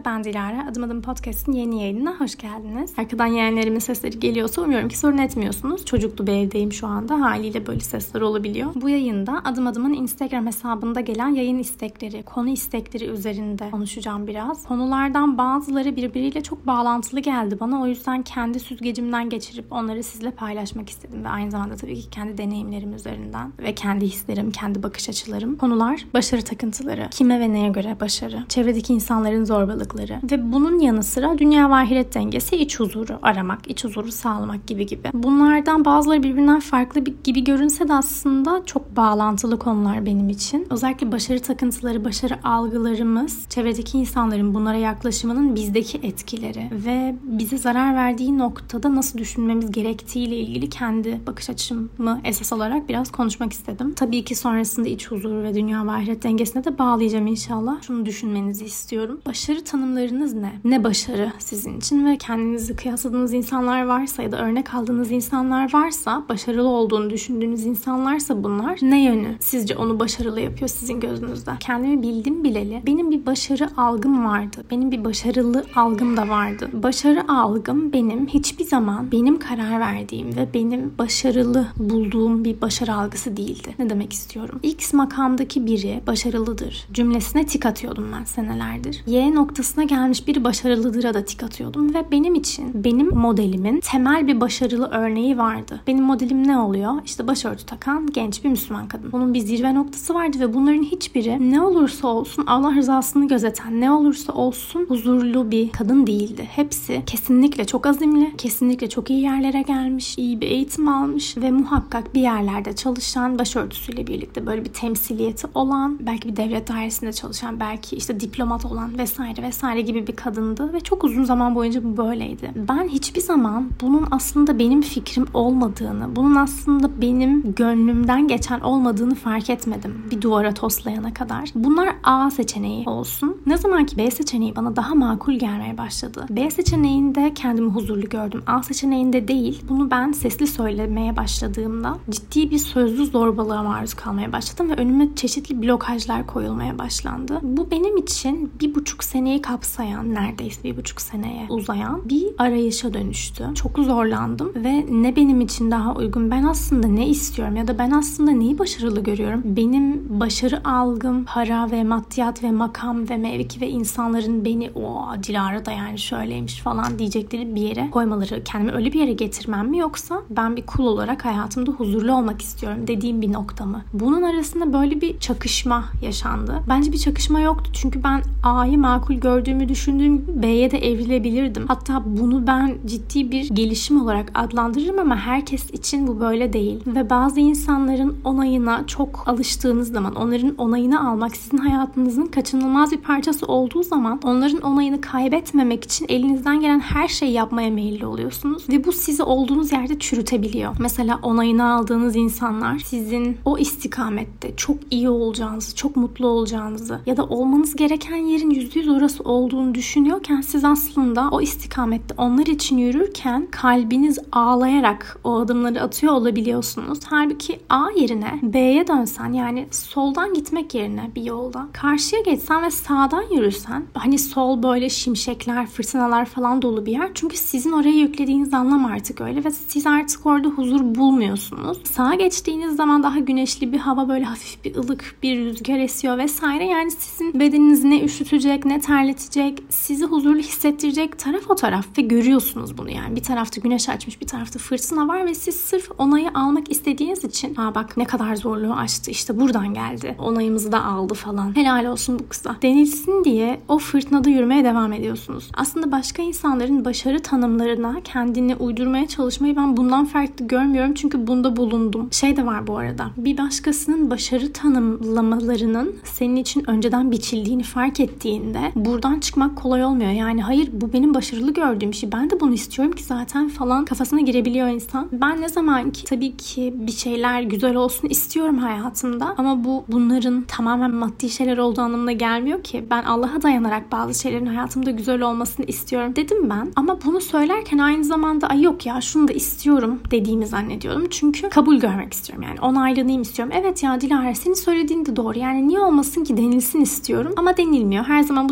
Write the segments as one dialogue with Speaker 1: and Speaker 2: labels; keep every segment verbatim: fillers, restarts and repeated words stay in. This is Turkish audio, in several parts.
Speaker 1: ben Dilara. Adım Adım Podcast'ın yeni yayınına hoş geldiniz. Arkadan yeğenlerimin sesleri geliyorsa umuyorum ki sorun etmiyorsunuz. Çocuklu bir evdeyim şu anda. Haliyle böyle sesler olabiliyor. Bu yayında Adım Adım'ın Instagram hesabında gelen yayın istekleri, konu istekleri üzerinde konuşacağım biraz. Konulardan bazıları birbiriyle çok bağlantılı geldi bana. O yüzden kendi süzgecimden geçirip onları sizle paylaşmak istedim. Ve aynı zamanda tabii ki kendi deneyimlerim üzerinden ve kendi hislerim, kendi bakış açılarım. Konular başarı takıntıları, kime ve neye göre başarı, çevredeki insanların zorbalıkları ve bunun yanı sıra dünya ve ahiret dengesi, iç huzuru aramak, iç huzuru sağlamak gibi gibi. Bunlardan bazıları birbirinden farklı gibi görünse de aslında çok bağlantılı konular benim için. Özellikle başarı takıntıları, başarı algılarımız, çevredeki insanların bunlara yaklaşımının bizdeki etkileri ve bize zarar verdiği noktada nasıl düşünmemiz gerektiğiyle ilgili kendi bakış açımı esas alarak biraz konuşmak istedim. Tabii ki sonrasında iç huzuru ve dünya ve ahiret dengesine de bağlayacağım inşallah. Şunu düşünmenizi istiyorum. Başarı tanımlarınız ne? Ne başarı sizin için ve kendinizi kıyasladığınız insanlar varsa ya da örnek aldığınız insanlar varsa, başarılı olduğunu düşündüğünüz insanlarsa bunlar, ne yönü sizce onu başarılı yapıyor sizin gözünüzde? Kendimi bildim bileli benim bir başarı algım vardı. Benim bir başarılı algım da vardı. Başarı algım benim hiçbir zaman benim karar verdiğim ve benim başarılı bulduğum bir başarı algısı değildi. Ne demek istiyorum? X makamdaki biri başarılıdır cümlesine tik atıyordum ben senelerdir. Y noktasına gelmiş biri başarılıdır'a da tik atıyordum ve benim için benim modelimin temel bir başarılı örneği vardı. Benim modelim ne oluyor? İşte başörtü takan genç bir Müslüman kadın. Bunun bir zirve noktası vardı ve bunların hiçbiri ne olursa olsun Allah rızasını gözeten, ne olursa olsun huzurlu bir kadın değildi. Hepsi kesinlikle çok azimli, kesinlikle çok iyi yerlere gelmiş, iyi bir eğitim almış ve muhakkak bir yerlerde çalışan, başörtüsüyle birlikte böyle bir temsiliyeti olan, belki bir devlet dairesinde çalışan, belki işte diplomat olan vesaire vesaire gibi bir kadındı ve çok uzun zaman boyunca bu böyleydi. Ben hiçbir zaman bunun aslında benim fikrim olmadığını, bunun aslında benim gönlümden geçen olmadığını fark etmedim bir duvara toslayana kadar. Bunlar A seçeneği olsun. Ne zaman ki B seçeneği bana daha makul gelmeye başladı. B seçeneğinde kendimi huzurlu gördüm. A seçeneğinde değil. Bunu ben sesli söylemeye başladığımda ciddi bir sözlü zorbalığa maruz kalmaya başladım ve önüme çeşitli blokajlar koyulmaya başlandı. Bu benim için bir buçuk seneyi kapsayan, neredeyse bir buçuk seneye uzayan bir arayışa dönüştü. Çok zorlandım ve ne benim için daha uygun, ben aslında ne istiyorum ya da ben aslında neyi başarılı görüyorum? Benim başarı algım, para ve maddiyat ve makam ve mevki ve insanların beni o Dilara da yani şöyleymiş falan diyecekleri bir yere koymaları, kendimi öyle bir yere getirmem mi, yoksa ben bir kul olarak hayatımda huzurlu olmak istiyorum dediğim bir nokta mı? Bunun arasında böyle bir çakışma yaşandı. Bence bir çakışma yoktu çünkü ben A'yı makul gördüğümü düşündüğüm gibi B'ye de evrilebilirdim. Hatta bunu ben ciddi bir gelişim olarak adlandırırım ama herkes için bu böyle değil. Ve bazı insanların onayına çok alıştığınız zaman, onların onayını almak sizin hayatınızın kaçınılmaz bir parçası olduğu zaman onların onayını kaybetmemek için elinizden gelen her şeyi yapmaya meyilli oluyorsunuz. Ve bu sizi olduğunuz yerde çürütebiliyor. Mesela onayını aldığınız insanlar sizin o istikamette çok iyi olacağınızı, çok mutlu olacağınızı ya da olmanız gereken yerin yüzde yüz orası olduğunu düşünüyorken siz aslında o istikamette onlar için yürürken kalbiniz ağlayarak o adımları atıyor olabiliyorsunuz. Halbuki A yerine B'ye dönsen, yani soldan gitmek yerine bir yolda karşıya geçsen ve sağdan yürüsen, hani sol böyle şimşekler, fırtınalar falan dolu bir yer. Çünkü sizin oraya yüklediğiniz anlam artık öyle ve siz artık orada huzur bulmuyorsunuz. Sağa geçtiğiniz zaman daha güneşli bir hava, böyle hafif bir ılık bir rüzgar esiyor vesaire. Yani sizin bedeninizi ne üşütecek ne terletecek, sizi huzurlu hissettirecek taraf o taraf ve görüyorsunuz bunu yani. Bir tarafta güneş açmış, bir tarafta fırtına var ve siz sırf onayı almak istediğiniz için ha bak ne kadar zorluğu aştı, işte buradan geldi, onayımızı da aldı falan, helal olsun bu kıza denilsin diye o fırtınada yürümeye devam ediyorsunuz. Aslında başka insanların başarı tanımlarına kendini uydurmaya çalışmayı ben bundan farklı görmüyorum çünkü bunda bulundum. Şey de var bu arada, bir başkasının başarı tanımlamalarının senin için önceden biçildiğini fark ettiğinde buradan çıkmak kolay olmuyor. Yani hayır, bu benim başarılı gördüğüm şey, ben de bunu istiyorum ki zaten falan kafasına girebiliyor insan. Ben ne zaman ki tabii ki bir şeyler güzel olsun istiyorum hayatımda ama bu bunların tamamen maddi şeyler olduğu anlamına gelmiyor ki. Ben Allah'a dayanarak bazı şeylerin hayatımda güzel olmasını istiyorum dedim ben. Ama bunu söylerken aynı zamanda ay yok ya şunu da istiyorum dediğimi zannediyorum. Çünkü kabul görmek istiyorum. Yani onaylanayım istiyorum. Evet ya Dilara, senin söylediğin de doğru. Yani niye olmasın ki denilsin istiyorum. Ama denilmiyor. Her zaman bu denilmeyecek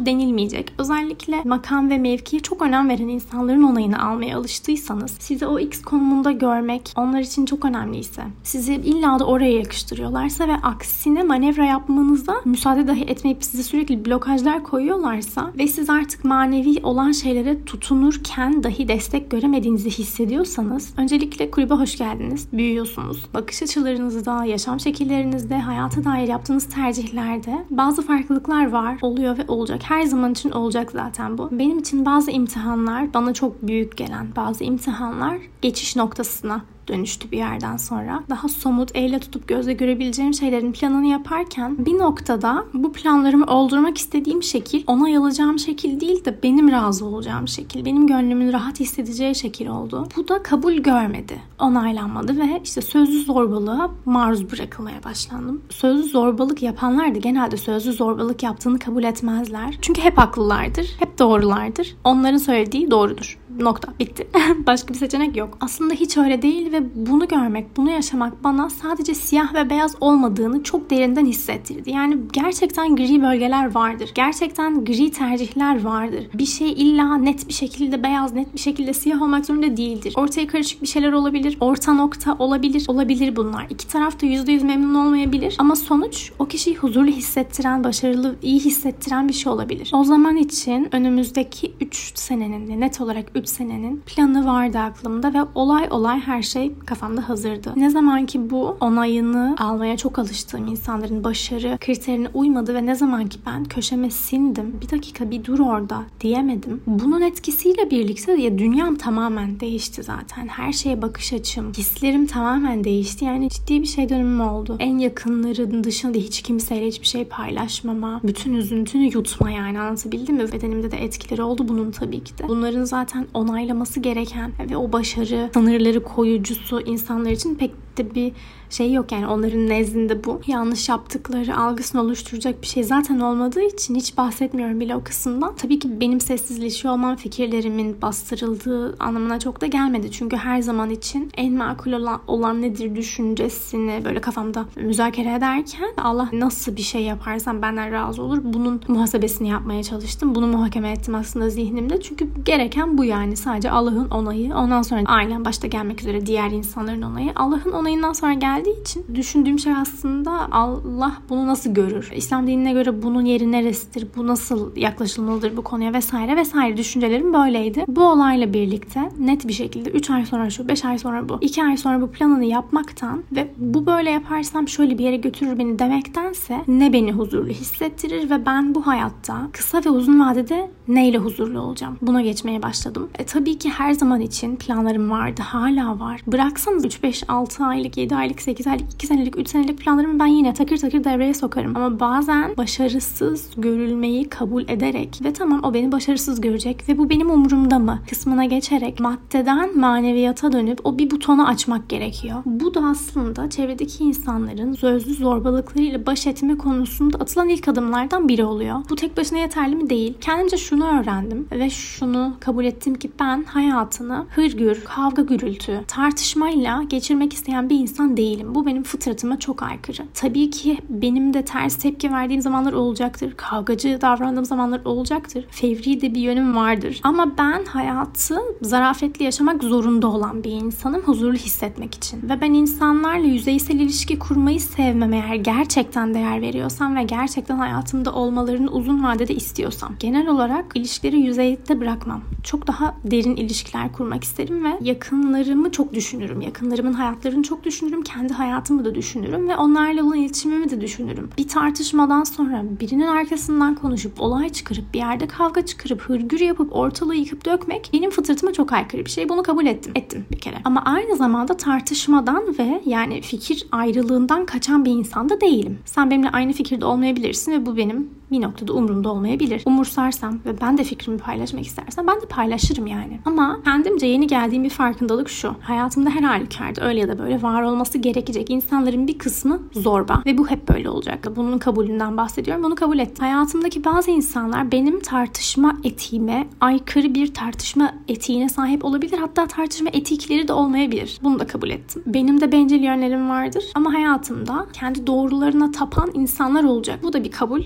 Speaker 1: değişmeyecek. Özellikle makam ve mevkiye çok önem veren insanların onayını almaya alıştıysanız, sizi o X konumunda görmek onlar için çok önemliyse, sizi illa da oraya yakıştırıyorlarsa ve aksine manevra yapmanıza müsaade dahi etmeyip size sürekli blokajlar koyuyorlarsa ve siz artık manevi olan şeylere tutunurken dahi destek göremediğinizi hissediyorsanız, öncelikle kulübe hoş geldiniz. Büyüyorsunuz. Bakış açılarınızda, yaşam şekillerinizde, hayata dair yaptığınız tercihlerde bazı farklılıklar var, oluyor ve olacak. Her zaman için olacak zaten bu. Benim için bazı imtihanlar, bana çok büyük gelen bazı imtihanlar geçiş noktasına dönüştü bir yerden sonra. Daha somut, elle tutup gözle görebileceğim şeylerin planını yaparken bir noktada bu planlarımı oldurmak istediğim şekil, onay alacağım şekil değil de benim razı olacağım şekil, benim gönlümün rahat hissedeceği şekil oldu. Bu da kabul görmedi, onaylanmadı ve işte sözlü zorbalığa maruz bırakılmaya başlandım. Sözlü zorbalık yapanlar da genelde sözlü zorbalık yaptığını kabul etmezler. Çünkü hep haklılardır, hep doğrulardır. Onların söylediği doğrudur. Nokta. Bitti. Başka bir seçenek yok. Aslında hiç öyle değil ve bunu görmek, bunu yaşamak bana sadece siyah ve beyaz olmadığını çok derinden hissettirdi. Yani gerçekten gri bölgeler vardır. Gerçekten gri tercihler vardır. Bir şey illa net bir şekilde beyaz, net bir şekilde siyah olmak zorunda değildir. Ortaya karışık bir şeyler olabilir. Orta nokta olabilir. Olabilir bunlar. İki taraf da yüzde yüz memnun olmayabilir. Ama sonuç o kişiyi huzurlu hissettiren, başarılı, iyi hissettiren bir şey olabilir. O zaman için önümüzdeki üç senenin, net olarak üç senenin planı vardı aklımda ve olay olay her şey kafamda hazırdı. Ne zaman ki bu onayını almaya çok alıştığım insanların başarı kriterine uymadı ve ne zaman ki ben köşeme sindim, bir dakika bir dur orada diyemedim. Bunun etkisiyle birlikte ya dünyam tamamen değişti zaten. Her şeye bakış açım, hislerim tamamen değişti. Yani ciddi bir şey dönümüm oldu. En yakınların dışında hiç kimseyle hiçbir şey paylaşmama, bütün üzüntünü yutma, yani anlatabildim mi? Bedenimde de etkileri oldu bunun tabii ki de. Bunların zaten onaylaması gereken ve o başarı sınırları koyucusu insanlar için pek de bir şey yok. Yani onların nezdinde bu yanlış yaptıkları algısını oluşturacak bir şey zaten olmadığı için hiç bahsetmiyorum bile o kısımdan. Tabii ki benim sessizleşiyor olmam fikirlerimin bastırıldığı anlamına çok da gelmedi. Çünkü her zaman için en makul olan, olan nedir düşüncesini böyle kafamda müzakere ederken Allah nasıl bir şey yaparsam benden razı olur, bunun muhasebesini yapmaya çalıştım. Bunu muhakeme ettim aslında zihnimde. Çünkü gereken bu, yani sadece Allah'ın onayı, ondan sonra ailem başta gelmek üzere diğer insanların onayı. Allah'ın onayından sonra geldiği için düşündüğüm şey aslında Allah bunu nasıl görür? İslam dinine göre bunun yeri neresidir? Bu nasıl yaklaşılmalıdır bu konuya vesaire vesaire düşüncelerim böyleydi. Bu olayla birlikte net bir şekilde üç ay sonra şu, beş ay sonra bu, iki ay sonra bu planını yapmaktan ve bu böyle yaparsam şöyle bir yere götürür beni demektense ne beni huzurlu hissettirir ve ben bu hayatta kısa ve uzun vadede neyle huzurlu olacağım? Buna geçmeye başladım. E, tabii ki her zaman için planlarım vardı. Hala var. Bıraksanız üç beş altı aylık, yedi aylık, sekiz aylık, iki senelik, üç senelik planlarımı ben yine takır takır devreye sokarım. Ama bazen başarısız görülmeyi kabul ederek ve tamam o beni başarısız görecek ve bu benim umurumda mı kısmına geçerek maddeden maneviyata dönüp o bir butonu açmak gerekiyor. Bu da aslında çevredeki insanların sözlü zorbalıklarıyla baş etme konusunda atılan ilk adımlardan biri oluyor. Bu tek başına yeterli mi? Değil. Kendimce şunu öğrendim ve şunu kabul ettim ki ben hayatını hırgür, kavga gürültü, tartışmayla geçirmek isteyen bir insan değilim. Bu benim fıtratıma çok aykırı. Tabii ki benim de ters tepki verdiğim zamanlar olacaktır. Kavgacı davrandığım zamanlar olacaktır. Fevri de bir yönüm vardır. Ama ben hayatı zarafetli yaşamak zorunda olan bir insanım huzurlu hissetmek için. Ve ben insanlarla yüzeysel ilişki kurmayı sevmem eğer gerçekten değer veriyorsam ve gerçekten hayatımda olmalarını uzun vadede istiyorsam. Genel olarak ilişkileri yüzeyde bırakmam. Çok daha derin ilişkiler kurmak isterim ve yakınlarımı çok düşünürüm. Yakınlarımın hayatlarını çok düşünürüm. Kendi hayatımı da düşünürüm ve onlarla olan iletişimimi de düşünürüm. Bir tartışmadan sonra birinin arkasından konuşup olay çıkarıp bir yerde kavga çıkarıp hırgür yapıp ortalığı yıkıp dökmek benim fıtratıma çok aykırı bir şey. Bunu kabul ettim. Ettim bir kere. Ama aynı zamanda tartışmadan ve yani fikir ayrılığından kaçan bir insan da değilim. Sen benimle aynı fikirde olmayabilirsin ve bu benim bir noktada umurumda olmayabilir. Umursarsam ve ben de fikrimi paylaşmak istersem ben de paylaşırım yani. Ama kendimce yeni geldiğim bir farkındalık şu. Hayatımda her halükarda öyle ya da böyle var olması gerekecek insanların bir kısmı zorba. Ve bu hep böyle olacak. Bunun kabulünden bahsediyorum. Bunu kabul ettim. Hayatımdaki bazı insanlar benim tartışma etiğime aykırı bir tartışma etiğine sahip olabilir. Hatta tartışma etikleri de olmayabilir. Bunu da kabul ettim. Benim de bencil yönlerim vardır. Ama hayatımda kendi doğrularına tapan insanlar olacak. Bu da bir kabul. Tamam, bunu da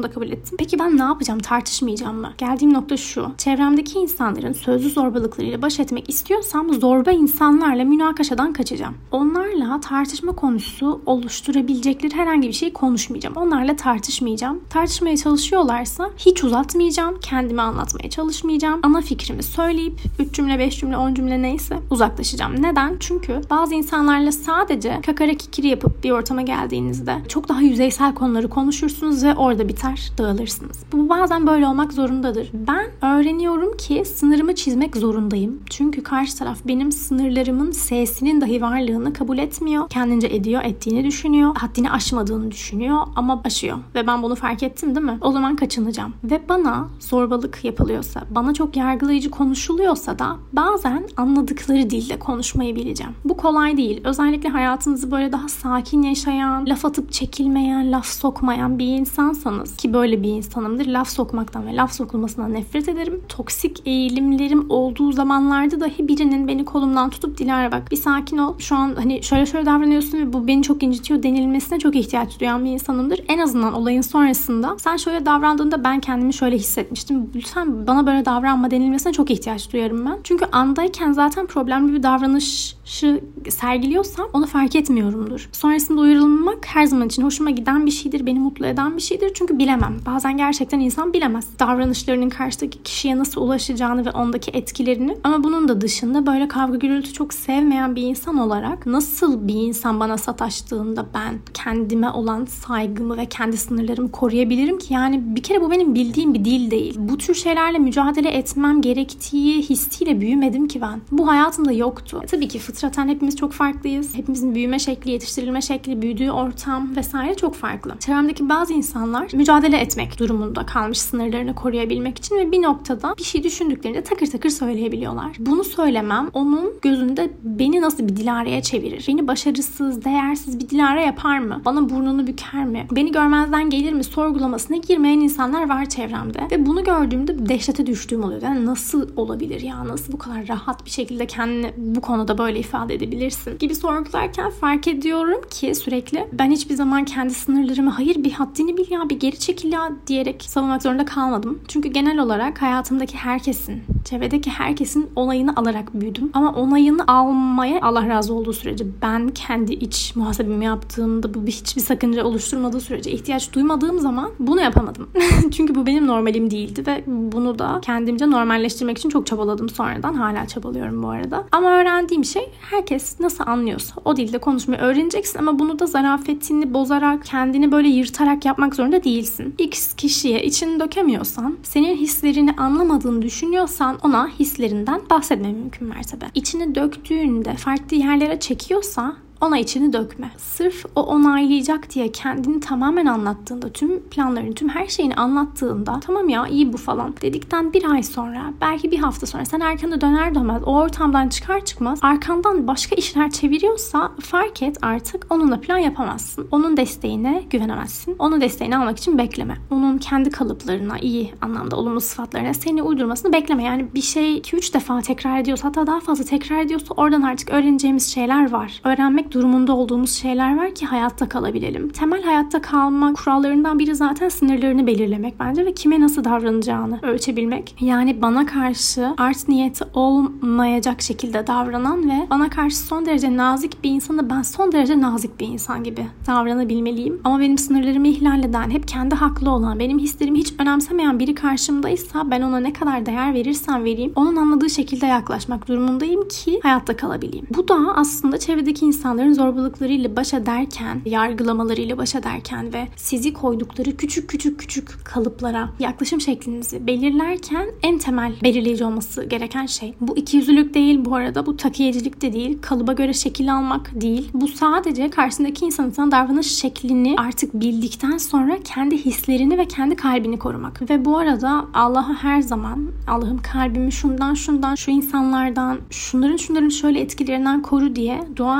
Speaker 1: da kabul ettim. Peki ben ne yapacağım? Tartışmayacağım mı? Geldiğim nokta şu. Çevremdeki insanların sözlü zorbalıklarıyla baş etmek istiyorsam zorba insanlarla münakaşadan kaçacağım. Onlarla tartışma konusu oluşturabilecekleri herhangi bir şey konuşmayacağım. Onlarla tartışmayacağım. Tartışmaya çalışıyorlarsa hiç uzatmayacağım. Kendimi anlatmaya çalışmayacağım. Ana fikrimi söyleyip üç cümle, beş cümle, on cümle neyse uzaklaşacağım. Neden? Çünkü bazı insanlarla sadece kakara kikiri yapıp bir ortama geldiğinizde çok daha yüzeysel konuları konuşursunuz ve orada biter, dağılırsınız. Bu bazen böyle olmak zorundadır. Ben öğreniyorum ki sınırımı çizmek zorundayım. Çünkü karşı taraf benim sınırlarımın S'sinin dahi varlığını kabul etmiyor. Kendince ediyor, ettiğini düşünüyor. Haddini aşmadığını düşünüyor ama aşıyor. Ve ben bunu fark ettim değil mi? O zaman kaçınacağım. Ve bana zorbalık yapılıyorsa, bana çok yargılayıcı konuşuluyorsa da bazen anladıkları dilde konuşmayı bileceğim. Bu kolay değil. Özellikle hayatınızı böyle daha sakin yaşayan, laf atıp çekilmeyen, laf sokmayan bir insansanız, ki böyle bir insanımdır. Laf sokmaktan ve laf sokulmasından nefret ederim. Toksik eğilimlerim olduğu zamanlarda dahi birinin beni kolumdan tutup Dilara bak bir sakin ol. Şu an hani şöyle şöyle davranıyorsun ve bu beni çok incitiyor denilmesine çok ihtiyaç duyan bir insanımdır. En azından olayın sonrasında sen şöyle davrandığında ben kendimi şöyle hissetmiştim. Lütfen bana böyle davranma denilmesine çok ihtiyaç duyarım ben. Çünkü andayken zaten problemli bir davranışı sergiliyorsam onu fark etmiyorumdur. Sonrasında uyarılmak her zaman için hoşuma giden bir şeydir. Beni mutlu eden bir şeydir. Çünkü bilemem. Bazen gerçekten insan bilemez. Davranışlarının karşıdaki kişiye nasıl ulaşacağını ve ondaki etkilerini. Ama bunun da dışında böyle kavga gürültü çok sevmeyen bir insan olarak nasıl bir insan bana sataştığında ben kendime olan saygımı ve kendi sınırlarımı koruyabilirim ki? Yani bir kere bu benim bildiğim bir dil değil. Bu tür şeylerle mücadele etmem gerektiği hissiyle büyümedim ki ben. Bu hayatımda yoktu. E, tabii ki fıtraten hepimiz çok farklıyız. Hepimizin büyüme şekli, yetiştirilme şekli, büyüdüğü ortam vesaire çok farklı. Çevremdeki bazı insanlar mücadele etmek durumunda kalmış sınırlarını koruyabilmek için ve bir noktada bir şey düşündüklerinde takır takır söyleyebiliyorlar. Bunu söylemem onun gözünde beni nasıl bir Dilara'ya çevirir? Beni başarısız, değersiz bir Dilara yapar mı? Bana burnunu büker mi? Beni görmezden gelir mi? Sorgulamasına girmeyen insanlar var çevremde. Ve bunu gördüğümde dehşete düştüğüm oluyor. Yani nasıl olabilir ya? Nasıl bu kadar rahat bir şekilde kendini bu konuda böyle ifade edebilirsin? Gibi sorgularken fark ediyorum ki sürekli ben hiçbir zaman kendi sınırlarımı hayır bir haddini bil ya, bir geri çekil ya diyerek savunmak zorunda kalmadım. Çünkü genel olarak hayatımdaki herkesin, çevredeki herkesin onayını alarak büyüdüm. Ama onayını almaya Allah razı olduğu sürece, ben kendi iç muhasebemi yaptığımda bu hiçbir sakınca oluşturmadığı sürece, ihtiyaç duymadığım zaman bunu yapamadım. Çünkü bu benim normalim değildi ve bunu da kendimce normalleştirmek için çok çabaladım sonradan. Hala çabalıyorum bu arada. Ama öğrendiğim şey herkes nasıl anlıyorsa o dilde konuşmayı öğreneceksin ama bunu da zarafetini bozarak, kendini böyle yırtarak yapmak zorunda değilsin. X kişiye içini dökemiyorsan, senin hislerini anlamadığını düşünüyorsan ona hislerinden bahsetme mümkün mertebe. İçini döktüğünde farklı yerlere çekiyorsa ona içini dökme. Sırf o onaylayacak diye kendini tamamen anlattığında, tüm planlarını, tüm her şeyini anlattığında tamam ya iyi bu falan dedikten bir ay sonra, belki bir hafta sonra sen arkana döner dönmez o ortamdan çıkar çıkmaz arkandan başka işler çeviriyorsa fark et artık onunla plan yapamazsın. Onun desteğine güvenemezsin. Onun desteğini almak için bekleme. Onun kendi kalıplarına, iyi anlamda olumlu sıfatlarına seni uydurmasını bekleme. Yani bir şey iki üç defa tekrar ediyorsa, hatta daha fazla tekrar ediyorsa oradan artık öğreneceğimiz şeyler var. Öğrenmek durumunda olduğumuz şeyler var ki hayatta kalabilelim. Temel hayatta kalma kurallarından biri zaten sınırlarını belirlemek bence ve kime nasıl davranacağını ölçebilmek. Yani bana karşı art niyeti olmayacak şekilde davranan ve bana karşı son derece nazik bir insana ben son derece nazik bir insan gibi davranabilmeliyim. Ama benim sınırlarımı ihlal eden, hep kendi haklı olan, benim hislerimi hiç önemsemeyen biri karşımdaysa ben ona ne kadar değer verirsem vereyim onun anladığı şekilde yaklaşmak durumundayım ki hayatta kalabileyim. Bu da aslında çevredeki insanların zorbalıklarıyla baş ederken, yargılamalarıyla baş ederken ve sizi koydukları küçük küçük küçük kalıplara yaklaşım şeklinizi belirlerken en temel belirleyici olması gereken şey. Bu ikiyüzlülük değil bu arada, bu takiyecilik de değil, kalıba göre şekil almak değil. Bu sadece karşısındaki insanın sana davranış şeklini artık bildikten sonra kendi hislerini ve kendi kalbini korumak. Ve bu arada Allah'a her zaman Allah'ım kalbimi şundan şundan, şu insanlardan, şunların şunların şöyle etkilerinden koru diye dua etmeye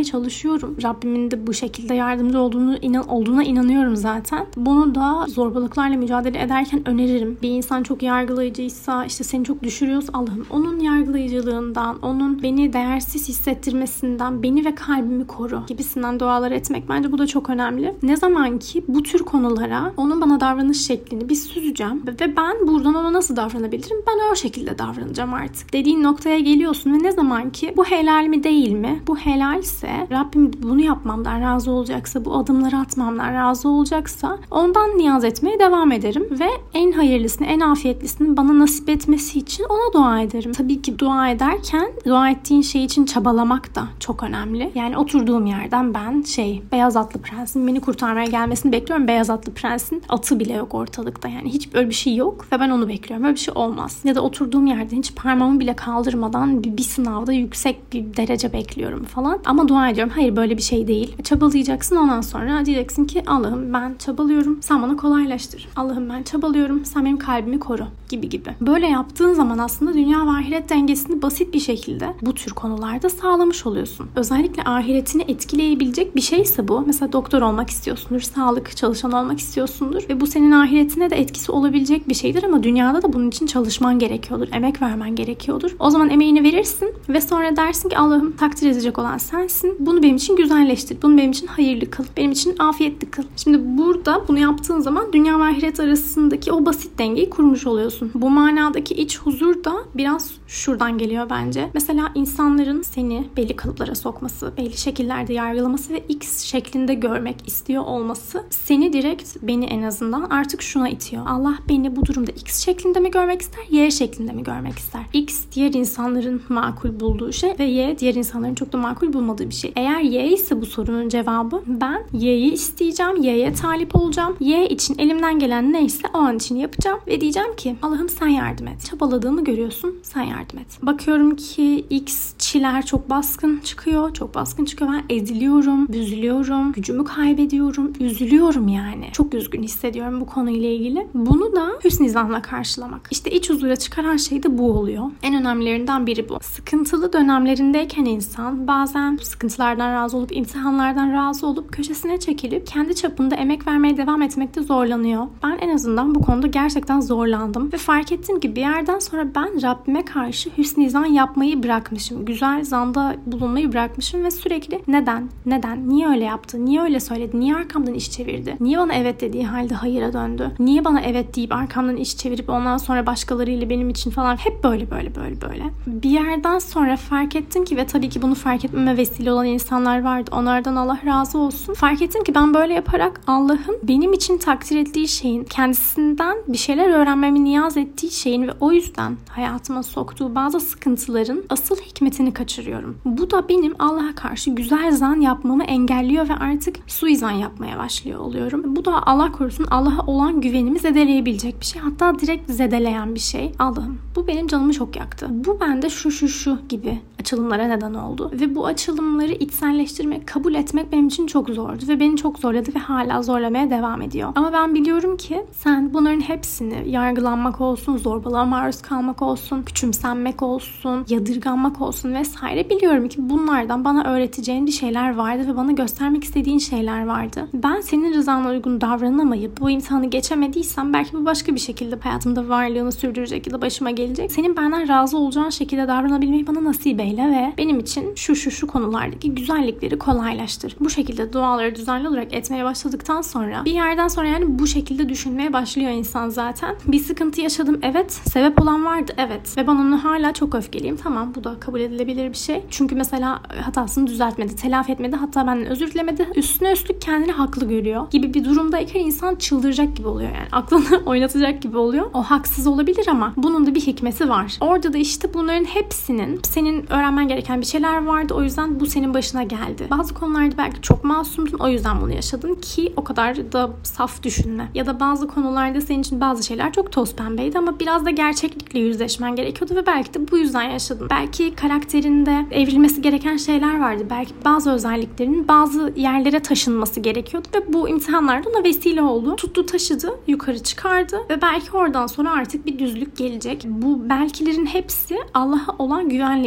Speaker 1: çalışıyorum. Rabbimin de bu şekilde yardımcı olduğunu inan olduğuna inanıyorum zaten. Bunu da zorbalıklarla mücadele ederken öneririm. Bir insan çok yargılayıcıysa, işte seni çok düşürüyorsa Allah'ım onun yargılayıcılığından, onun beni değersiz hissettirmesinden beni ve kalbimi koru gibisinden dualar etmek. Bence bu da çok önemli. Ne zaman ki bu tür konulara onun bana davranış şeklini bir süzeceğim ve ben buradan ona nasıl davranabilirim? Ben o şekilde davranacağım artık dediğin noktaya geliyorsun ve ne zaman ki bu helal mi değil mi? Bu helalse, Rabbim bunu yapmamdan razı olacaksa, bu adımları atmamdan razı olacaksa ondan niyaz etmeye devam ederim ve en hayırlısını, en afiyetlisini bana nasip etmesi için ona dua ederim. Tabii ki dua ederken dua ettiğin şey için çabalamak da çok önemli. Yani oturduğum yerden ben şey, beyaz atlı prensin beni kurtarmaya gelmesini bekliyorum. Beyaz atlı prensin atı bile yok ortalıkta. Yani hiç öyle bir şey yok ve ben onu bekliyorum. Böyle bir şey olmaz. Ya da oturduğum yerden hiç parmağımı bile kaldırmadan bir, bir sınavda yüksek bir derece bekliyorum falan. Ama dua ediyorum. Hayır, böyle bir şey değil. Çabalayacaksın, ondan sonra diyeceksin ki Allah'ım ben çabalıyorum. Sen bana kolaylaştır. Allah'ım ben çabalıyorum. Sen benim kalbimi koru gibi gibi. Böyle yaptığın zaman aslında dünya ve ahiret dengesini basit bir şekilde bu tür konularda sağlamış oluyorsun. Özellikle ahiretini etkileyebilecek bir şeyse bu. Mesela doktor olmak istiyorsundur, sağlık çalışanı olmak istiyorsundur ve bu senin ahiretine de etkisi olabilecek bir şeydir ama dünyada da bunun için çalışman gerekiyordur, emek vermen gerekiyordur. O zaman emeğini verirsin ve sonra dersin ki Allah'ım takdir edecek olan sensin. Bunu benim için güzelleştir. Bunu benim için hayırlı kıl. Benim için afiyetli kıl. Şimdi burada bunu yaptığın zaman dünya ve ahiret arasındaki o basit dengeyi kurmuş oluyorsun. Bu manadaki iç huzur da biraz şuradan geliyor bence. Mesela insanların seni belli kalıplara sokması, belli şekillerde yargılaması ve X şeklinde görmek istiyor olması seni direkt, beni en azından artık şuna itiyor. Allah beni bu durumda X şeklinde mi görmek ister, Y şeklinde mi görmek ister? X diğer insanların makul bulduğu şey ve Y diğer insanların çok da makul bulmadığı bir şey. Eğer Y ise bu sorunun cevabı, ben Y'yi isteyeceğim, Y'ye talip olacağım. Y için elimden gelen neyse o an için yapacağım ve diyeceğim ki Allah'ım sen yardım et. Çabaladığımı görüyorsun, sen yardım et. Bakıyorum ki X çiler çok baskın çıkıyor, çok baskın çıkıyor. Ben eziliyorum, büzülüyorum, gücümü kaybediyorum, üzülüyorum yani. Çok üzgün hissediyorum bu konuyla ilgili. Bunu da hüsnü zanla karşılamak. İşte iç huzura çıkaran şey de bu oluyor. En önemlilerinden biri bu. Sıkıntılı dönemlerindeyken insan bazen bu sıkıntılardan razı olup, imtihanlardan razı olup köşesine çekilip kendi çapında emek vermeye devam etmekte zorlanıyor. Ben en azından bu konuda gerçekten zorlandım ve fark ettim ki bir yerden sonra ben Rabbime karşı hüsnü zan yapmayı bırakmışım. Güzel zanda bulunmayı bırakmışım ve sürekli neden? Neden? Niye öyle yaptı? Niye öyle söyledi? Niye arkamdan iş çevirdi? Niye bana evet dediği halde hayıra döndü? Niye bana evet deyip arkamdan iş çevirip ondan sonra başkalarıyla benim için falan hep böyle böyle böyle böyle. Bir yerden sonra fark ettim ki ve tabii ki bunu fark etmeme vesile olan insanlar vardı. Onlardan Allah razı olsun. Fark ettim ki ben böyle yaparak Allah'ın benim için takdir ettiği şeyin, kendisinden bir şeyler öğrenmemi niyaz ettiği şeyin ve o yüzden hayatıma soktuğu bazı sıkıntıların asıl hikmetini kaçırıyorum. Bu da benim Allah'a karşı güzel zan yapmamı engelliyor ve artık suizan yapmaya başlıyor oluyorum. Bu da Allah korusun Allah'a olan güvenimi zedeleyebilecek bir şey. Hatta direkt zedeleyen bir şey. Allah'ım bu benim canımı çok yaktı. Bu bende şu şu şu gibi açılımlara neden oldu. Ve bu açılımları içselleştirmek, kabul etmek benim için çok zordu. Ve beni çok zorladı ve hala zorlamaya devam ediyor. Ama ben biliyorum ki sen bunların hepsini, yargılanmak olsun, zorbalığa maruz kalmak olsun, küçümsenmek olsun, yadırganmak olsun vesaire, biliyorum ki bunlardan bana öğreteceğin bir şeyler vardı ve bana göstermek istediğin şeyler vardı. Ben senin rızana uygun davranamayıp bu imtihanı geçemediysem belki bu başka bir şekilde hayatımda varlığını sürdürecek ya da başıma gelecek. Senin benden razı olacağın şekilde davranabilmeyi bana nasip eyle ve benim için şu şu şu konulardaki güzellikleri kolaylaştır. Bu şekilde duaları düzenli olarak etmeye başladıktan sonra bir yerden sonra yani bu şekilde düşünmeye başlıyor insan zaten. Bir sıkıntı yaşadım, evet. Sebep olan vardı, evet. Ve ben onu hala çok öfkeliyim. Tamam, bu da kabul edilebilir bir şey. Çünkü mesela hatasını düzeltmedi, telafi etmedi, hatta benden özür dilemedi. Üstüne üstlük kendini haklı görüyor gibi bir durumdayken insan çıldıracak gibi oluyor yani. Aklını oynatacak gibi oluyor. O haksız olabilir ama bunun da bir hikmeti var. Orada da işte bunların hepsinin senin öğrenmen gereken bir şeyler vardı. O yüzden bu senin başına geldi. Bazı konularda belki çok masumdun. O yüzden bunu yaşadın ki o kadar da saf düşünme. Ya da bazı konularda senin için bazı şeyler çok toz pembeydi ama biraz da gerçeklikle yüzleşmen gerekiyordu ve belki de bu yüzden yaşadın. Belki karakterinde evrilmesi gereken şeyler vardı. Belki bazı özelliklerin bazı yerlere taşınması gerekiyordu ve bu imtihanlarda ona vesile oldu. Tuttu, taşıdı, yukarı çıkardı ve belki oradan sonra artık bir düzlük gelecek. Bu belkilerin hepsi Allah'a olan güvenle ilişkili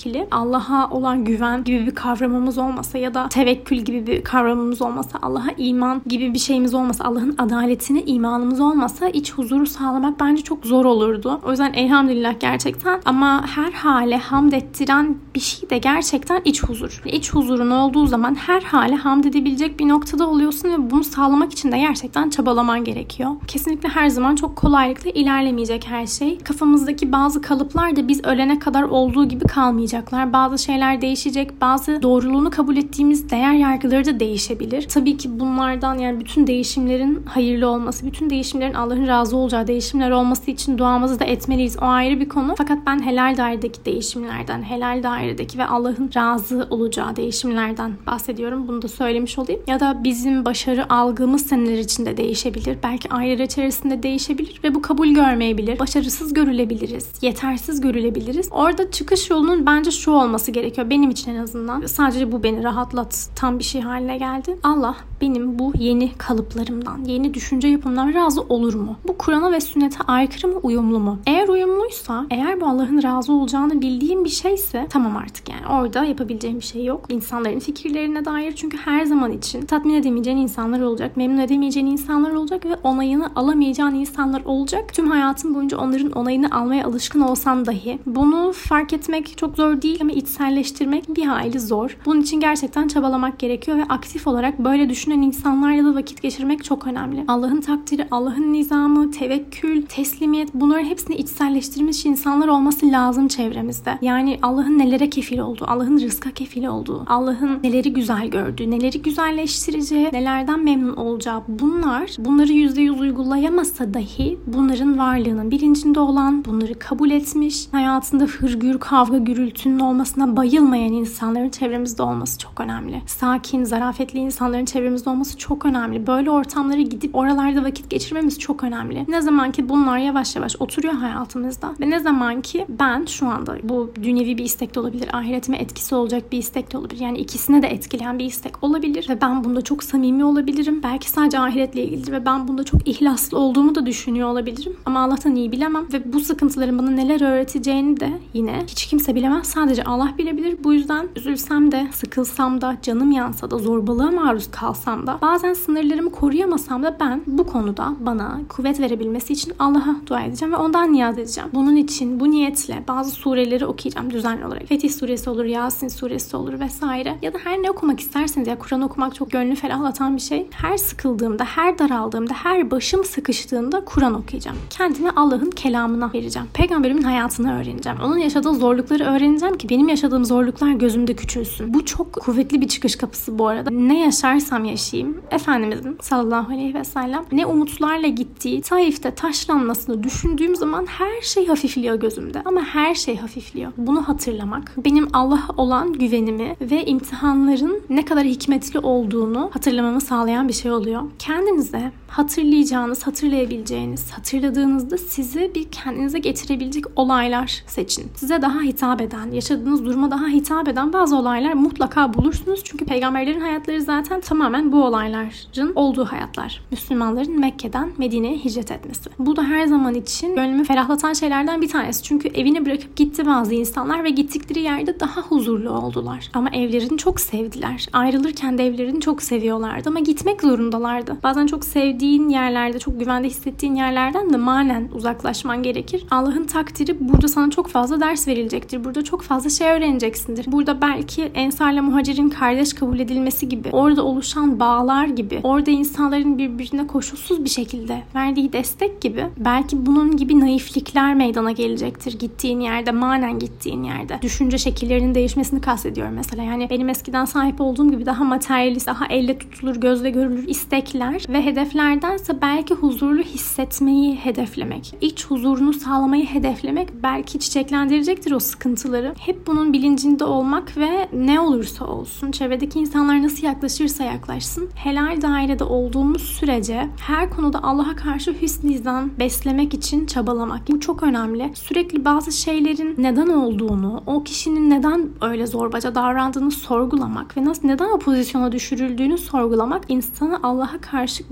Speaker 1: ilişkili Allah'a olan güven gibi bir kavramımız olmasa ya da tevekkül gibi bir kavramımız olmasa, Allah'a iman gibi bir şeyimiz olmasa, Allah'ın adaletine imanımız olmasa iç huzuru sağlamak bence çok zor olurdu. O yüzden elhamdülillah gerçekten, ama her hale hamd ettiren bir şey de gerçekten iç huzur. İç huzurun olduğu zaman her hale hamd edebilecek bir noktada oluyorsun ve bunu sağlamak için de gerçekten çabalaman gerekiyor. Kesinlikle her zaman çok kolaylıkla ilerlemeyecek her şey. Kafamızdaki bazı kalıplar da biz ölene kadar olduğu gibi kalmayacaklar. Bazı şeyler değişecek. Bazı doğruluğunu kabul ettiğimiz değer yargıları da değişebilir. Tabii ki bunlardan, yani bütün değişimlerin hayırlı olması, bütün değişimlerin Allah'ın razı olacağı değişimler olması için duamızı da etmeliyiz. O ayrı bir konu. Fakat ben helal dairedeki değişimlerden, helal dairedeki ve Allah'ın razı olacağı değişimlerden bahsediyorum. Bunu da söylemiş olayım. Ya da bizim başarı algımız seneler içinde değişebilir. Belki aylar içerisinde değişebilir ve bu kabul görmeyebilir. Başarısız görülebiliriz. Yetersiz görülebiliriz. Orada çıkış yolunun bence şu olması gerekiyor. Benim için en azından. Sadece bu beni rahatlatan bir şey haline geldi. Allah benim bu yeni kalıplarımdan, yeni düşünce yapımdan razı olur mu? Bu Kur'an'a ve sünnete aykırı mı, uyumlu mu? Eğer uyumluysa, eğer bu Allah'ın razı olacağını bildiğim bir şeyse tamam, artık yani orada yapabileceğim bir şey yok. İnsanların fikirlerine dair, çünkü her zaman için tatmin edemeyeceğin insanlar olacak, memnun edemeyeceğin insanlar olacak ve onayını alamayacağın insanlar olacak. Tüm hayatın boyunca onların onayını almaya alışkın olsan dahi bunu fark etmek çok zor değil ama içselleştirmek bir hayli zor. Bunun için gerçekten çabalamak gerekiyor ve aktif olarak böyle düşünen insanlarla da vakit geçirmek çok önemli. Allah'ın takdiri, Allah'ın nizamı, tevekkül, teslimiyet, bunların hepsini içselleştirmiş insanlar olması lazım çevremizde. Yani Allah'ın nelere kefil olduğu, Allah'ın rızka kefil olduğu, Allah'ın neleri güzel gördüğü, neleri güzelleştireceği, nelerden memnun olacağı, bunlar, bunları yüzde yüz uygulayamasa dahi bunların varlığının bilincinde olan, bunları kabul etmiş, hayatında hırgür, kavga, gürültünün olmasına bayılmayan insanların çevremizde olması çok önemli. Sakin, zarafetli insanların çevremizde olması çok önemli. Böyle ortamlara gidip oralarda vakit geçirmemiz çok önemli. Ne zaman ki bunlar yavaş yavaş oturuyor hayatımızda ve ne zaman ki ben şu anda, bu dünyevi bir istek de olabilir, ahiretime etkisi olacak bir istek de olabilir. Yani ikisine de etkileyen bir istek olabilir ve ben bunda çok samimi olabilirim. Belki sadece ahiretle ilgilidir ve ben bunda çok ihlaslı olduğumu da düşünüyor olabilirim. Ama Allah'tan iyi bilemem ve bu sıkıntıların bana neler öğreteceğini de yine hiç kimse bilemez. Sadece Allah bilebilir. Bu yüzden üzülsem de, sıkılsam da, canım yansa da, zorbalığa maruz kalsam da, bazen sınırlarımı koruyamasam da ben bu konuda bana kuvvet verebilmesi için Allah'a dua edeceğim ve ondan niyaz edeceğim. Bunun için bu niyetle bazı sureleri okuyacağım düzenli olarak. Fetih suresi olur, Yasin suresi olur vesaire. Ya da her ne okumak isterseniz, ya Kur'an okumak çok gönlü ferahlatan bir şey. Her sıkıldığımda, her daraldığımda, her başım sıkıştığında Kur'an okuyacağım. Kendimi Allah'ın kelamına vereceğim. Peygamberimin hayatını öğreneceğim. Onun yaşadığı zorlukları öğreneceğim ki benim yaşadığım zorluklar gözümde küçülsün. Bu çok kuvvetli bir çıkış kapısı bu arada. Ne yaşarsam yaşayayım, Efendimizin sallallahu aleyhi ve sellem ne umutlarla gittiği Taif'te taşlanmasını düşündüğüm zaman her şey hafifliyor gözümde. Ama her şey hafifliyor. Bunu hatırlamak, benim Allah'a olan güvenimi ve imtihanların ne kadar hikmetli olduğunu hatırlamamı sağlayan bir şey oluyor. Kendinize hatırlayacağınız, hatırlayabileceğiniz, hatırladığınızda sizi bir kendinize getirebilecek olaylar seçin. Size daha hitap eden, yaşadığınız duruma daha hitap eden bazı olaylar mutlaka bulursunuz. Çünkü peygamberlerin hayatları zaten tamamen bu olayların olduğu hayatlar. Müslümanların Mekke'den Medine'ye hicret etmesi. Bu da her zaman için gönlümü ferahlatan şeylerden bir tanesi. Çünkü evini bırakıp gitti bazı insanlar ve gittikleri yerde daha huzurlu oldular. Ama evlerini çok sevdiler. Ayrılırken de evlerini çok seviyorlardı ama gitmek zorundalardı. Bazen çok sevdiğin yerlerde, çok güvende hissettiğin yerlerden de manen uzaklaşman gerekir. Allah'ın takdiri burada sana çok fazla ders verilecektir. Burada çok fazla şey öğreneceksindir. Burada belki Ensar'la Muhacir'in kardeş kabul edilmesi gibi, orada oluşan bağlar gibi, orada insanların birbirine koşulsuz bir şekilde verdiği destek gibi, belki bunun gibi naiflikler meydana gelecektir gittiğin yerde, manen gittiğin yerde. Düşünce şekillerinin değişmesini kastediyorum mesela. Yani benim eskiden sahip olduğum gibi daha materyalist, daha elle tutulur, gözle görülür istekler ve hedeflerdense belki huzurlu hissetmeyi hedeflemek, iç huzurunu sağlamayı hedeflemek belki çiçeklendirecektir o sıkıntıları. Hep bunun bilincinde olmak ve ne olursa olsun, çevredeki insanlar nasıl yaklaşırsa yaklaşsın, helal dairede olduğumuz sürece her konuda Allah'a karşı hüsn-i zan beslemek için çabalamak. Bu çok önemli. Sürekli bazı şeylerin neden olduğunu, o kişinin neden öyle zorbaca davrandığını sorgulamak ve nasıl, neden o pozisyona düşürüldüğünü sorgulamak insanı Allah'a karşı güzel zan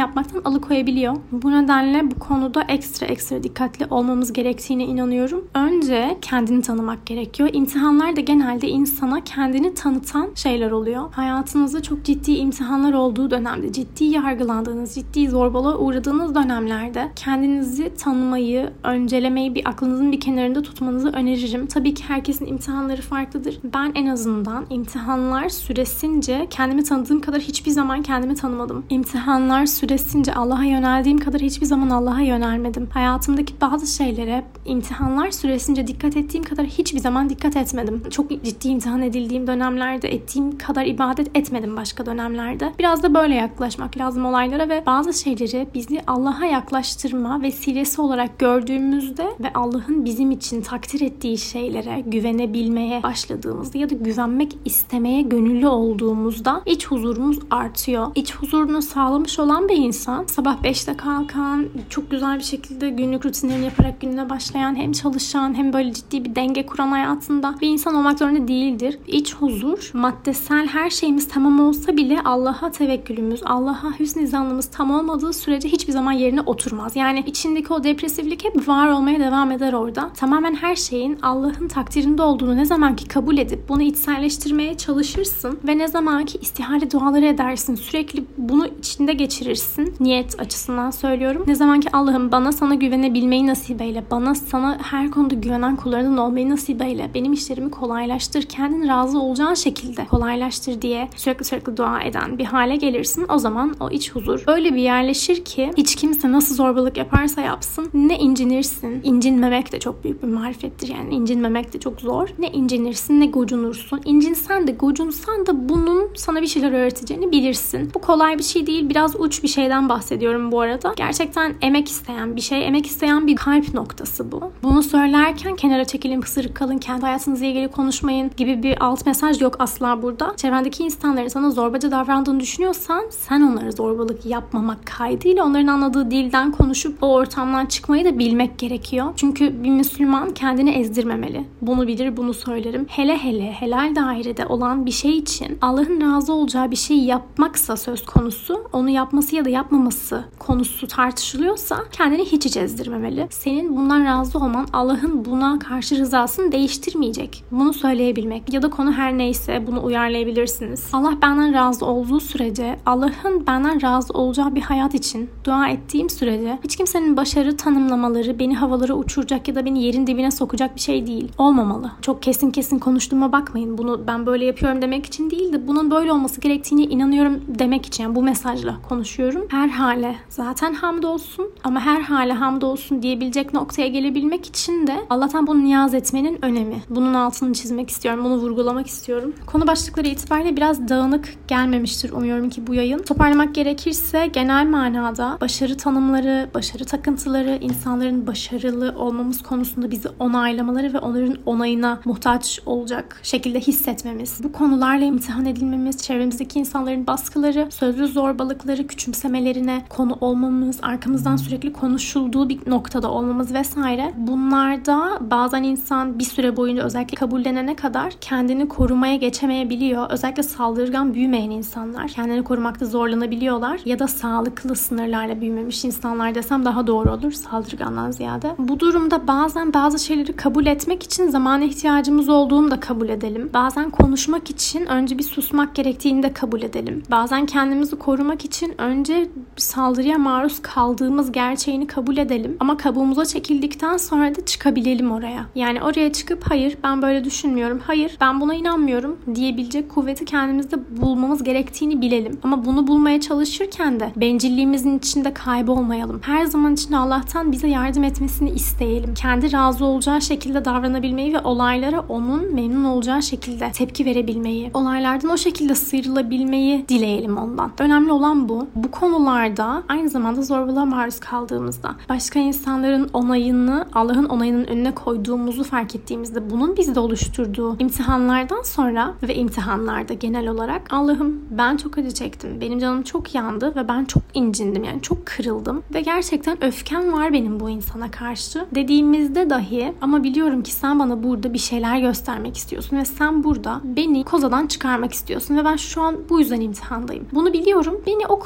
Speaker 1: yapmaktan alıkoyabiliyor. Bu nedenle bu konuda ekstra ekstra dikkatli olmamız gerektiğine inanıyorum. Önce kendini tanımak gerekiyor. İmtihanlar da genelde insana kendini tanıtan şeyler oluyor. Hayatınızda çok ciddi imtihanlar olduğu dönemde, ciddi yargılandığınız, ciddi zorbalığa uğradığınız dönemlerde kendinizi tanımayı, öncelemeyi bir aklınızın bir kenarında tutmanızı öneririm. Tabii ki herkesin imtihanları farklıdır. Ben en azından imtihanlar süresince kendimi tanıdığım kadar hiçbir zaman kendimi tanımadım. İmtihanlar süresince Allah'a yöneldiğim kadar hiçbir zaman Allah'a yönelmedim. Hayatımdaki bazı şeylere imtihanlar süresince dikkat ettiğim kadar hiçbir zaman dikkat etmedim. Çok ciddi imtihan edildiğim dönemlerde ettiğim kadar ibadet etmedim başka dönemlerde. Biraz da böyle yaklaşmak lazım olaylara ve bazı şeyleri bizi Allah'a yaklaştırma vesilesi olarak gördüğümüzde ve Allah'ın bizim için takdir ettiği şeylere güvenebilmeye başladığımızda ya da güvenmek istemeye gönüllü olduğumuzda iç huzurumuz artıyor. İç huzurunu sağlamış olan bir insan sabah beşte kalkan, çok güzel bir şekilde günlük rutinlerini yaparak gününe başlayan, hem çalışan hem böyle ciddi bir denge kuran hayatında bir insan olmak zorunda değildir. İç huzur, maddesel her şeyimiz tamam olsa bile Allah'a tevekkülümüz, Allah'a hüsn-i zannımız tam olmadığı sürece hiçbir zaman yerine oturmaz. Yani içindeki o depresiflik hep var olmaya devam eder orada. Tamamen her şeyin Allah'ın takdirinde olduğunu ne zaman ki kabul edip bunu içselleştirmeye çalışırsın ve ne zaman ki istihare duaları edersin, sürekli bunu içinde geçirirsin. Niyet açısından söylüyorum. Ne zaman ki Allah'ım bana sana güvenebilmeyi nasip eyle, bana sana her konuda güvenen kullarından olmayı nasip eyle, benim işlerimi kolaylaştır, kendin razı olacağın şekilde kolaylaştır diye sürekli sürekli dua eden bir hale gelirsin. O zaman o iç huzur öyle bir yerleşir ki hiç kimse nasıl zorbalık yaparsa yapsın ne incinirsin. İncinmemek de çok büyük bir marifettir. Yani incinmemek de çok zor. Ne incinirsin ne gocunursun. İncinsen de gocunsan da bunun sana bir şeyler öğreteceğini bilirsin. Bu kolay bir şey değil. Biraz uç bir şeyden bahsediyorum bu arada. Gerçekten emek isteyen bir şey. Emek isteyen bir kalp noktası bu. Bunu söylerken kenara çekilin, pısırık kalın, kendi hayatınızla ilgili konuşmayın gibi bir alt mesaj yok asla burada. Çevrendeki insanların sana zorbaca davrandığını düşünüyorsan sen onlara zorbalık yapmamak kaydıyla onların anladığı dilden konuşup o ortamdan çıkmayı da bilmek gerekiyor. Çünkü bir Müslüman kendini ezdirmemeli. Bunu bilir, bunu söylerim. Hele hele helal dairede olan bir şey için Allah'ın razı olacağı bir şey yapmaksa söz konusu, onu yapması ya da yapmaması konusu tartışılıyorsa kendini hiç hiç ezdirmemeli. Senin bundan razı olman Allah'ın buna karşı rızasını değiştirmeyecek. Bunu söyleyebilmek ya da konu her neyse bunu uyarlayabilirsiniz. Allah benden razı olduğu sürece, Allah'ın benden razı olacağı bir hayat için dua ettiğim sürece hiç kimsenin başarı tanımlamaları beni havalara uçuracak ya da beni yerin dibine sokacak bir şey değil. Olmamalı. Çok kesin kesin konuştuğuma bakmayın. Bunu ben böyle yapıyorum demek için değil de bunun böyle olması gerektiğine inanıyorum demek için, yani bu mesajla konuşuyorum. Her hale zaten hamdolsun ama her hale hamdolsun diyebilecek noktaya gelebilmek için de Allah'tan bunu niyaz etmenin önemi. Bunun altını çizmek istiyorum. Bunu vurgulamak istiyorum. Konu başlıkları itibariyle biraz dağınık gelmemiştir umuyorum ki bu yayın. Toparlamak gerekirse genel manada başarı tanımları, başarı takıntıları, insanların başarılı olmamız konusunda bizi onaylamaları ve onların onayına muhtaç olacak şekilde hissetmemiz, bu konularla imtihan edilmemiz, çevremizdeki insanların baskıları, sözlü zorbalıkları, küçümsemelerine konu olmamız, arkamızdan sürekli konuşulduğu bir noktada olmamız vesaire. Bunlarda bazen insan bir süre boyunca özellikle kabullenene kadar kendini korumaya geçemeyebiliyor. Özellikle saldırgan büyümeyen insanlar kendini korumakta zorlanabiliyorlar ya da sağlıklı sınırlarla büyümemiş insanlar desem daha doğru olur saldırgandan ziyade. Bu durumda bazen bazı şeyleri kabul etmek için zamana ihtiyacımız olduğunu da kabul edelim. Bazen konuşmak için önce bir susmak gerektiğini de kabul edelim. Bazen kendimizi korumak için önce saldırıya maruz kaldığımız gerçeğini kabul edelim. Ama kabuğumuza çekildikten sonra da çıkabilelim oraya. Yani oraya çıkıp hayır ben böyle düşünmüyorum, hayır ben buna inanmıyorum diyebilecek kuvveti kendimizde bulmamız gerektiğini bilelim. Ama bunu bulmaya çalışırken de bencilliğimizin içinde kaybolmayalım. Her zaman için Allah'tan bize yardım etmesini isteyelim. Kendi razı olacağı şekilde davranabilmeyi ve olaylara onun memnun olacağı şekilde tepki verebilmeyi, olaylardan o şekilde sıyrılabilmeyi dileyelim ondan. Önemli olan bu. Bu konularda aynı zamanda zorbalığa maruz kaldığımızda, başka insanların onayını Allah'ın onayının önüne koyduğumuzu fark ettiğimizde, bunun bizde oluşturduğu imtihanlardan sonra ve imtihanlarda genel olarak Allah'ım ben çok acı çektim, benim canım çok yandı ve ben çok incindim, yani çok kırıldım ve gerçekten öfkem var benim bu insana karşı dediğimizde dahi ama biliyorum ki sen bana burada bir şeyler göstermek istiyorsun ve sen burada beni kozadan çıkarmak istiyorsun ve ben şu an bu yüzden imtihandayım. Bunu biliyorum. Beni o kozadan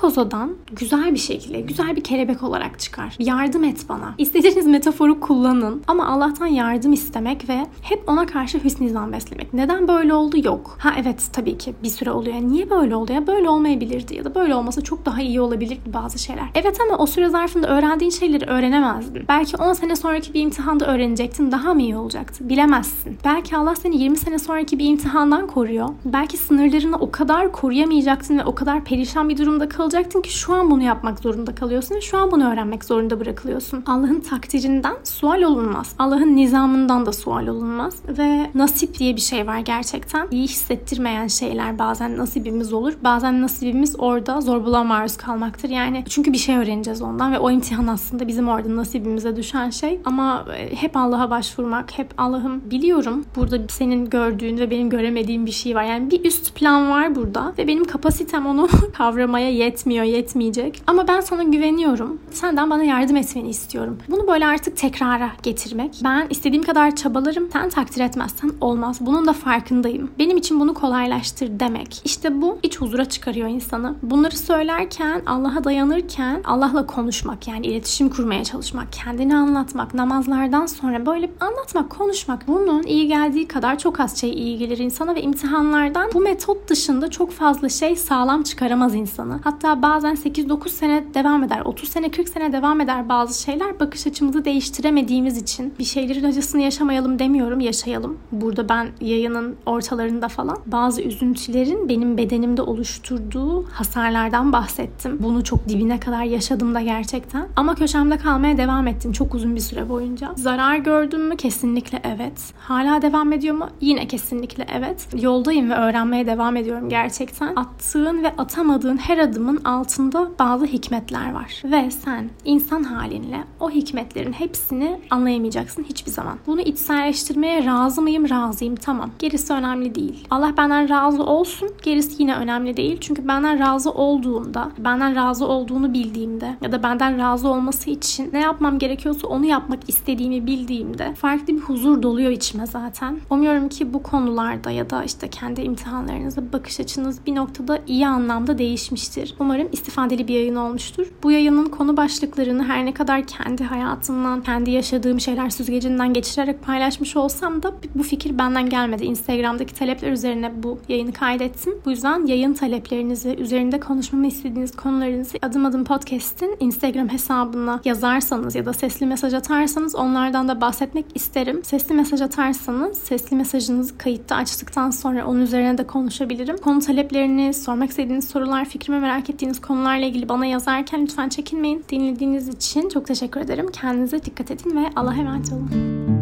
Speaker 1: zaman güzel bir şekilde, güzel bir kelebek olarak çıkar. Yardım et bana. İstediğiniz metaforu kullanın. Ama Allah'tan yardım istemek ve hep ona karşı hüsnü zan beslemek. Neden böyle oldu? Yok. Ha evet, tabii ki bir süre oluyor. Yani niye böyle oldu ya? Böyle olmayabilirdi ya da böyle olmasa çok daha iyi olabilirdi bazı şeyler. Evet, ama o süre zarfında öğrendiğin şeyleri öğrenemezdin. Belki on sene sonraki bir imtihanda öğrenecektin. Daha mı iyi olacaktı? Bilemezsin. Belki Allah seni yirmi sene sonraki bir imtihandan koruyor. Belki sınırlarını o kadar koruyamayacaktın ve o kadar perişan bir durumda kalacaktın ki şu an bunu yapmak zorunda kalıyorsun ve şu an bunu öğrenmek zorunda bırakılıyorsun. Allah'ın takdirinden sual olunmaz. Allah'ın nizamından da sual olunmaz ve nasip diye bir şey var gerçekten. İyi hissettirmeyen şeyler bazen nasibimiz olur. Bazen nasibimiz orada zorbalığa maruz kalmaktır. Yani çünkü bir şey öğreneceğiz ondan ve o imtihan aslında bizim orada nasibimize düşen şey. Ama hep Allah'a başvurmak, hep Allah'ım biliyorum burada senin gördüğün ve benim göremediğim bir şey var. Yani bir üst plan var burada ve benim kapasitem onu kavramaya yetmiyor, yetmeyecek. Ama ben sana güveniyorum. Senden bana yardım etmeni istiyorum. Bunu böyle artık tekrara getirmek. Ben istediğim kadar çabalarım. Sen takdir etmezsen olmaz. Bunun da farkındayım. Benim için bunu kolaylaştır demek. İşte bu iç huzura çıkarıyor insanı. Bunları söylerken, Allah'a dayanırken Allah'la konuşmak, yani iletişim kurmaya çalışmak, kendini anlatmak, namazlardan sonra böyle anlatmak, konuşmak. Bunun iyi geldiği kadar çok az şey iyi gelir insana ve imtihanlardan bu metot dışında çok fazla şey sağlam çıkaramaz insanı. Hatta bazen sekiz dokuz sene devam eder, otuz sene, kırk sene devam eder bazı şeyler. Bakış açımızı değiştiremediğimiz için bir şeylerin acısını yaşamayalım demiyorum, yaşayalım. Burada ben yayının ortalarında falan bazı üzüntülerin benim bedenimde oluşturduğu hasarlardan bahsettim. Bunu çok dibine kadar yaşadım da gerçekten. Ama köşemde kalmaya devam ettim çok uzun bir süre boyunca. Zarar gördüm mü? Kesinlikle evet. Hala devam ediyor mu? Yine kesinlikle evet. Yoldayım ve öğrenmeye devam ediyorum gerçekten. Attığın ve atamadığın her adımın altında bazı hikmetler var. Ve sen insan halinle o hikmetlerin hepsini anlayamayacaksın hiçbir zaman. Bunu içselleştirmeye razı mıyım? Razıyım. Tamam. Gerisi önemli değil. Allah benden razı olsun. Gerisi yine önemli değil. Çünkü benden razı olduğunda, benden razı olduğunu bildiğimde ya da benden razı olması için ne yapmam gerekiyorsa onu yapmak istediğimi bildiğimde farklı bir huzur doluyor içime zaten. Umuyorum ki bu konularda ya da işte kendi imtihanlarınıza bakış açınız bir noktada iyi anlamda değişmiştir. Umarım istifadeli bir yayın olmuştur. Bu yayının konu başlıklarını her ne kadar kendi hayatımdan, kendi yaşadığım şeyler süzgecinden geçirerek paylaşmış olsam da bu fikir benden gelmedi. Instagram'daki talepler üzerine bu yayını kaydettim. Bu yüzden yayın taleplerinizi, üzerinde konuşmamı istediğiniz konularınızı Adım Adım Podcast'in Instagram hesabına yazarsanız ya da sesli mesaj atarsanız onlardan da bahsetmek isterim. Sesli mesaj atarsanız sesli mesajınızı kayıtta açtıktan sonra onun üzerine de konuşabilirim. Konu talepleriniz, sormak istediğiniz sorular, fikrimi merak ettiğiniz konularla ilgili bana yazarken lütfen çekinmeyin. Dinlediğiniz için çok teşekkür ederim. Kendinize dikkat edin ve Allah'a emanet olun.